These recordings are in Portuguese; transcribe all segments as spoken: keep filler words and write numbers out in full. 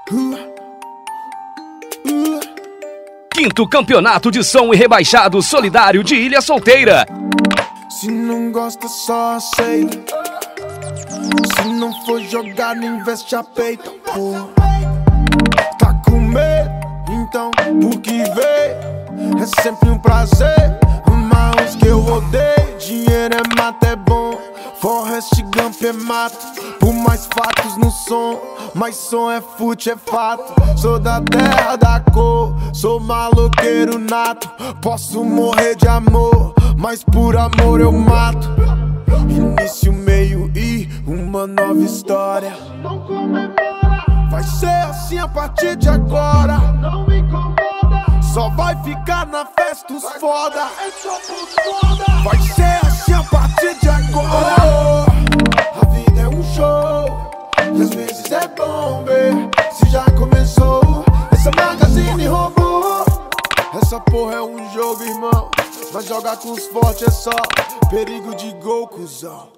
Quinto Campeonato de Som e Rebaixado Solidário de Ilha Solteira. Se não gosta, só aceita. Se não for jogar, nem veste a peita, porra. Tá com medo? Então, por que veio? É sempre um prazer. Mas que eu odeio. Dinheiro é mato, é bom. Forrest Gump é mato. Por mais fatos no som. Mas som é fute, é fato. Sou da terra da cor. Sou maloqueiro nato. Posso morrer de amor, mas por amor eu mato. Início, meio e uma nova história. Vai ser assim a partir de agora. Só vai ficar na festa os foda. Vai ser assim a partir de agora. A vida é um show e às vezes é bom ver se já começou. Essa magazine roubou. Essa porra é um jogo, irmão. Mas jogar com os fortes é só perigo de gol, cuzão.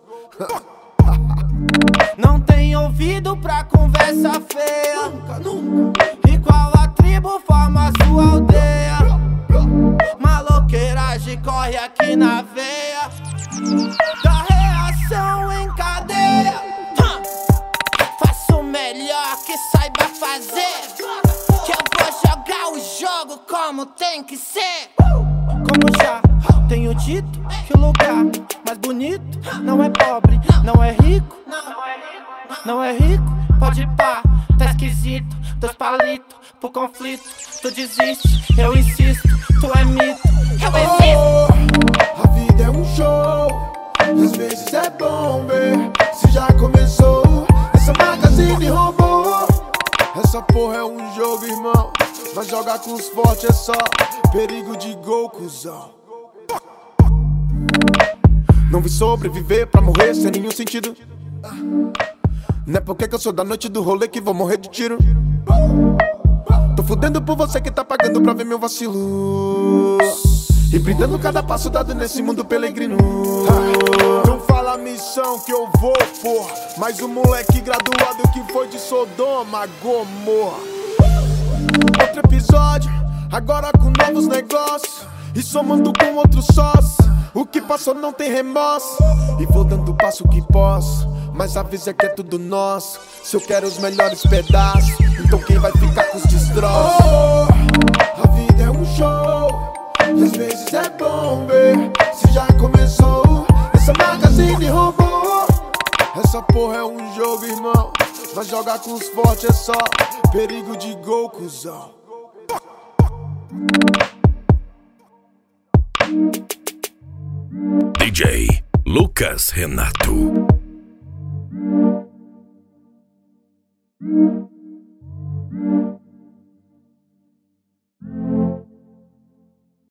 Não tem ouvido pra conversa feia. Nunca, nunca. E qual a tribo forma a sua aldeia? Maloqueiragem corre aqui na veia. Da reação em cadeia. Hum. Faço o melhor que saiba fazer. Que eu vou jogar o jogo como tem que ser. Como já tenho dito, que o lugar mais bonito não é pobre, não é rico. Não é rico, pode pá, tá esquisito. Dois palitos pro conflito. Tu desiste, eu insisto. Tu é mito, eu existo. Oh, a vida é um show e às vezes é bom ver se já começou. Essa magazine roubou. Essa porra é um jogo, irmão. Mas jogar com os fortes é só perigo de gol, cuzão. Não vi sobreviver pra morrer sem nenhum sentido. Não é porque que eu sou da noite do rolê que vou morrer de tiro. Tô fudendo por você que tá pagando pra ver meu vacilo. E brindando cada passo dado nesse mundo peregrino. Não fala a missão que eu vou, porra. Mas o moleque graduado que foi de Sodoma, Gomorra. Outro episódio, agora com novos negócios. E somando com outros sócios. O que passou não tem remorso. E vou dando o passo que posso. Mas avisa que é tudo nosso. Se eu quero os melhores pedaços, então quem vai ficar com os destroços? Oh, a vida é um show e às vezes é bom ver se já começou. Essa magazine roubou. Essa porra é um jogo, irmão. Mas jogar com os fortes é só perigo de gol, cuzão. D J Lucas Renato.